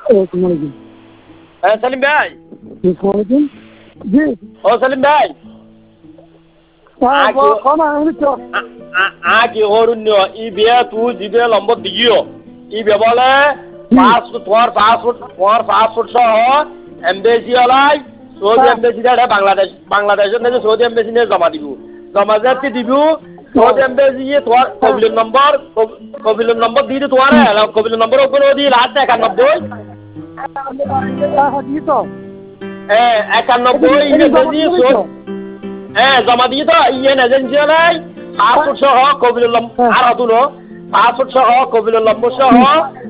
আসসালামু হ্যাঁ সেলিম ভাই। আলাইকুম। জি। ও সেলিম ভাই। আগে অরণ্য ই বিয়ে তুই জিবে নম্বর দিও ই বেবলে পাসপোর্ট সহ এমবেসি ওলাই সৌদি এমবেসি বাংলাদেশের থেকে সৌদি এমবেসি নিয়ে জমা দিব জমা যাচ্ছি দিব সৌদি এমবেসি তোমার কবিলের নম্বর দিয়ে তোমার কবিলের নম্বর ওপরে দিয়ে লাস্ট 91 91 হ্যাঁ জমা দিয়ে তো ইয়েন এজেন্সি নাই পাসপোর্ট সহ কবিলের নম্বর আর তুলো পাসপোর্ট সহ কবিলের নম্বর সহ